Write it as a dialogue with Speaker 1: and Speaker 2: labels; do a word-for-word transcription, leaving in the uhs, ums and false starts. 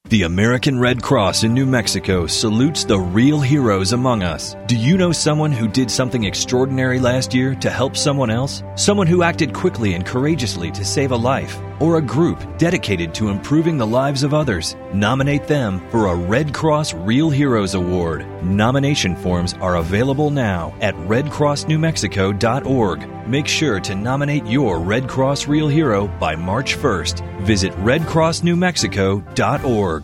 Speaker 1: The American Red Cross in New Mexico salutes the real heroes among us. Do you know someone who did something extraordinary last year to help someone else? Someone who acted quickly and courageously to save a life? Or a group dedicated to improving the lives of others? Nominate them for a Red Cross Real Heroes Award. Nomination forms are available now at red cross new mexico dot org. Make sure to nominate your Red Cross Real Hero by March first. Visit red cross new mexico dot org.